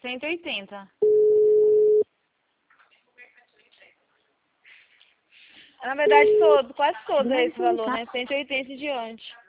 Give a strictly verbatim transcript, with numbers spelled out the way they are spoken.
cento e oitenta. Na verdade, todo, quase todo é esse valor, né? cento e oitenta em diante.